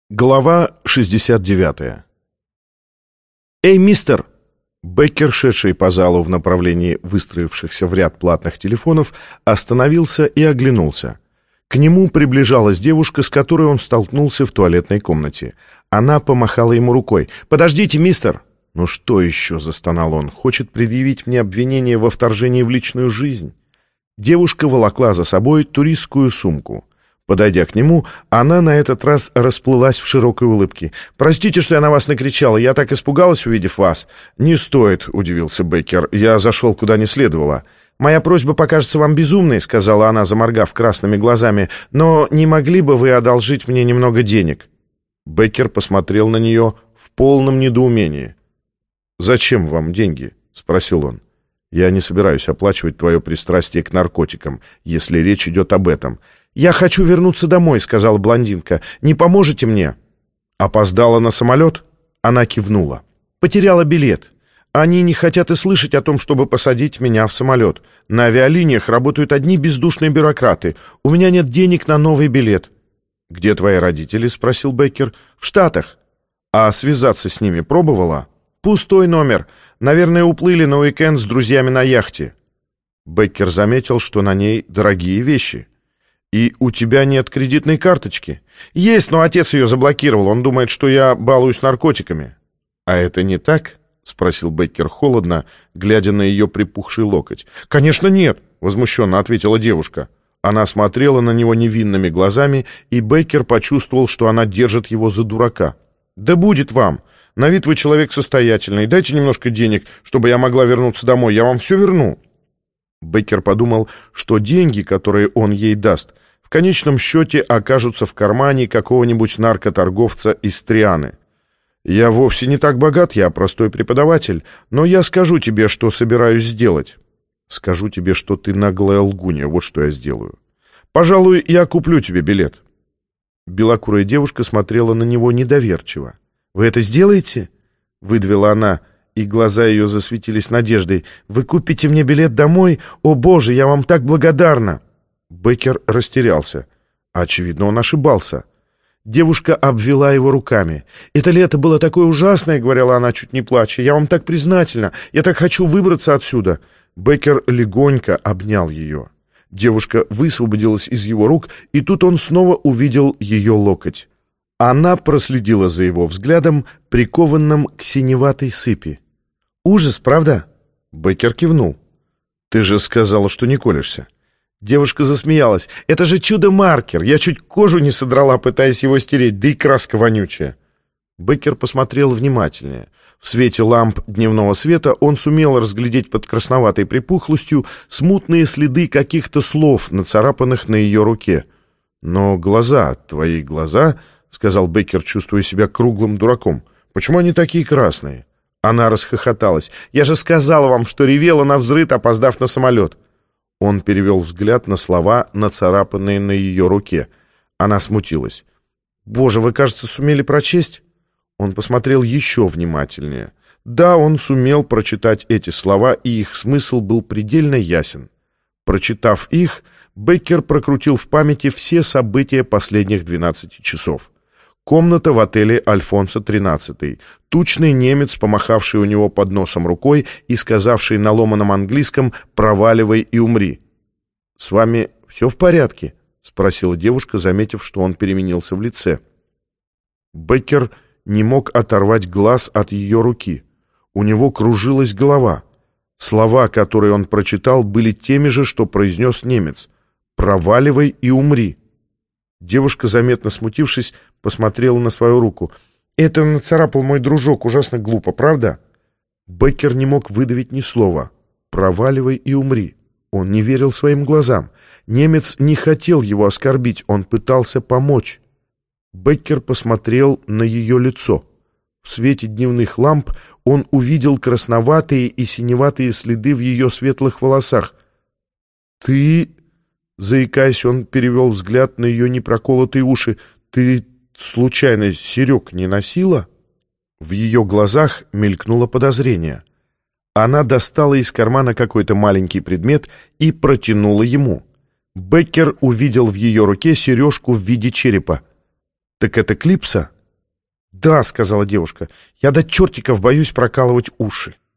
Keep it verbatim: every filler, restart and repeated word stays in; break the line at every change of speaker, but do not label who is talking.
Глава шестьдесят девятая. «Эй, мистер!» Беккер, шедший по залу в направлении выстроившихся в ряд платных телефонов, остановился и оглянулся. К нему приближалась девушка, с которой он столкнулся в туалетной комнате. Она помахала ему рукой. «Подождите, мистер!» «Ну что еще?» — застонал он. «Хочет предъявить мне обвинение во вторжении в личную жизнь?» Девушка волокла за собой туристскую сумку. Подойдя к нему, она на этот раз расплылась в широкой улыбке. «Простите, что я на вас накричала. Я так испугалась, увидев вас». «Не стоит», — удивился Беккер. «Я зашел куда не следовало». «Моя просьба покажется вам безумной», — сказала она, заморгав красными глазами. «Но не могли бы вы одолжить мне немного денег?» Беккер посмотрел на нее в полном недоумении. «Зачем вам деньги?» — спросил он. «Я не собираюсь оплачивать твое пристрастие к наркотикам, если речь идет об этом». «Я хочу вернуться домой», — сказала блондинка. «Не поможете мне?» «Опоздала на самолет?» Она кивнула. «Потеряла билет. Они не хотят и слышать о том, чтобы посадить меня в самолет. На авиалиниях работают одни бездушные бюрократы. У меня нет денег на новый билет». «Где твои родители?» — спросил Беккер. «В Штатах». «А связаться с ними пробовала?» «Пустой номер. Наверное, уплыли на уикенд с друзьями на яхте». Беккер заметил, что на ней дорогие вещи. «И у тебя нет кредитной карточки?» «Есть, но отец ее заблокировал. Он думает, что я балуюсь наркотиками». «А это не так?» — спросил Беккер холодно, глядя на ее припухший локоть. «Конечно нет», — возмущенно ответила девушка. Она смотрела на него невинными глазами, и Беккер почувствовал, что она держит его за дурака. «Да будет вам. На вид вы человек состоятельный. Дайте немножко денег, чтобы я могла вернуться домой. Я вам все верну». Беккер подумал, что деньги, которые он ей даст, в конечном счете окажутся в кармане какого-нибудь наркоторговца из Трианы. «Я вовсе не так богат, я простой преподаватель, но я скажу тебе, что собираюсь сделать». «Скажу тебе, что ты наглая лгунья, вот что я сделаю. Пожалуй, я куплю тебе билет». Белокурая девушка смотрела на него недоверчиво. «Вы это сделаете?» — выдавила она, и глаза ее засветились надеждой. «Вы купите мне билет домой? О, Боже, я вам так благодарна!» Беккер растерялся. Очевидно, он ошибался. Девушка обвела его руками. «Это лето было такое ужасное», — говорила она, чуть не плача. «Я вам так признательна. Я так хочу выбраться отсюда». Беккер легонько обнял ее. Девушка высвободилась из его рук, и тут он снова увидел ее локоть. Она проследила за его взглядом, прикованным к синеватой сыпи. «Ужас, правда?» Беккер кивнул. «Ты же сказала, что не колешься». Девушка засмеялась. «Это же чудо-маркер! Я чуть кожу не содрала, пытаясь его стереть, да и краска вонючая». Беккер посмотрел внимательнее. В свете ламп дневного света он сумел разглядеть под красноватой припухлостью смутные следы каких-то слов, нацарапанных на ее руке. «Но глаза, твои глаза...» — сказал Беккер, чувствуя себя круглым дураком. «Почему они такие красные?» Она расхохоталась. «Я же сказала вам, что ревела навзрыд, опоздав на самолет». Он перевел взгляд на слова, нацарапанные на ее руке. Она смутилась. «Боже, вы, кажется, сумели прочесть?» Он посмотрел еще внимательнее. Да, он сумел прочитать эти слова, и их смысл был предельно ясен. Прочитав их, Беккер прокрутил в памяти все события последних двенадцати часов. Комната в отеле «Альфонсо тринадцатый», тучный немец, помахавший у него под носом рукой и сказавший на ломаном английском «проваливай и умри». «С вами все в порядке?» — спросила девушка, заметив, что он переменился в лице. Беккер не мог оторвать глаз от ее руки. У него кружилась голова. Слова, которые он прочитал, были теми же, что произнес немец. «Проваливай и умри». Девушка, заметно смутившись, посмотрела на свою руку. «Это нацарапал мой дружок, ужасно глупо, правда?» Беккер не мог выдавить ни слова. «Проваливай и умри». Он не верил своим глазам. Немец не хотел его оскорбить, он пытался помочь. Беккер посмотрел на ее лицо. В свете дневных ламп он увидел красноватые и синеватые следы в ее светлых волосах. «Ты...» Заикаясь, он перевел взгляд на ее непроколотые уши. «Ты, случайно, серег не носила?» В ее глазах мелькнуло подозрение. Она достала из кармана какой-то маленький предмет и протянула ему. Беккер увидел в ее руке сережку в виде черепа. «Так это клипса?» «Да», — сказала девушка, — «я до чертиков боюсь прокалывать уши».